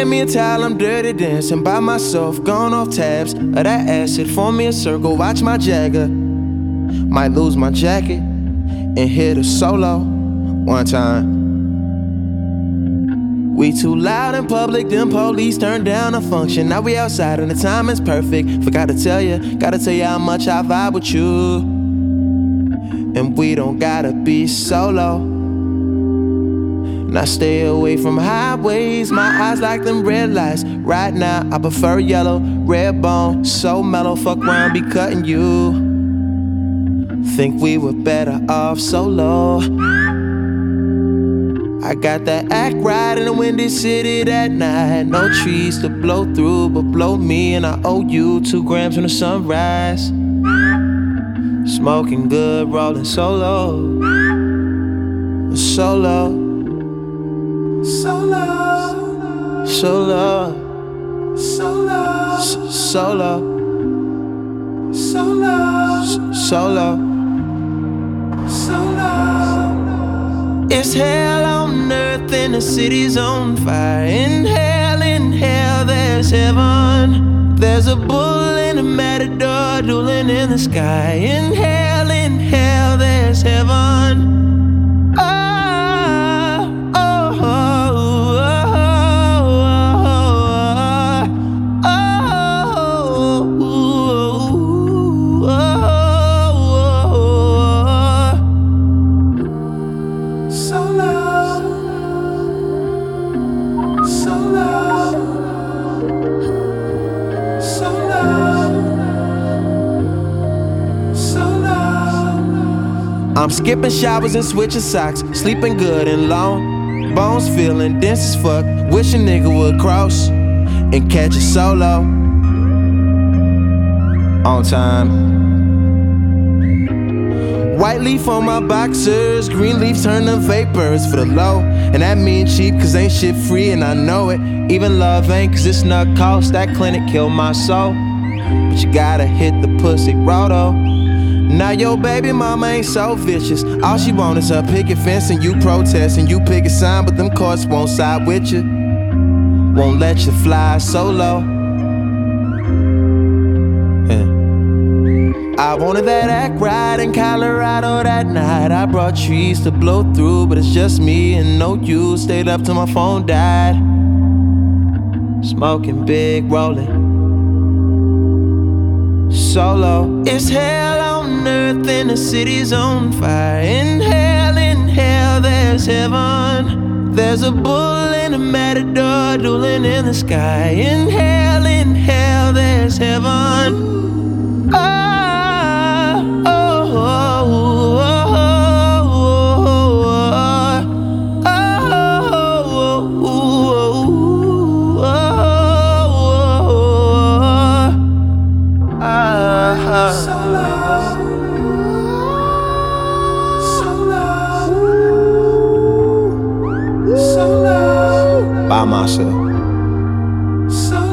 hand me a towel, I'm dirty dancing by myself, gone off tabs of that acid. Form me a circle, watch my Jagger. Might lose my jacket and hit a solo one time. We too loud in public, them police turned down the function. Now we outside and the time is perfect. Forgot to tell you, gotta tell you how much I vibe with you. And we don't gotta be solo. Now stay away from highways, my eyes like them red lights. Right now I prefer yellow, red bone, so mellow. Fuck around, be cutting you. Think we were better off solo. I got that act right in the windy city that night. No trees to blow through, but blow me. And I owe you 2 grams from the sunrise. Smoking good, rolling solo. Solo. Solo. Solo. Solo. Solo. Solo. Solo. It's hell on earth and the city's on fire. In hell, there's heaven. There's a bull and a matador dueling in the sky. In hell, there's heaven. I'm skipping showers and switching socks, sleeping good and long, bones feeling dense as fuck. Wish a nigga would cross and catch a solo on time. White leaf on my boxers, green leaf turn to vapors for the low. And that mean cheap cause ain't shit free and I know it. Even love ain't cause it's not cost, that clinic killed my soul. But you gotta hit the pussy roto. Now your baby mama ain't so vicious. All she want is her picket fence and you protest and you pick a sign, but them courts won't side with you. Won't let you fly solo. I wanted that act right in Colorado that night. I brought trees to blow through, but it's just me and no you. Stayed up till my phone died. Smoking big, rolling solo. It's hell on earth and the city's on fire. In hell, there's heaven. There's a bull and a matador dueling in the sky. In hell, there's heaven. By myself.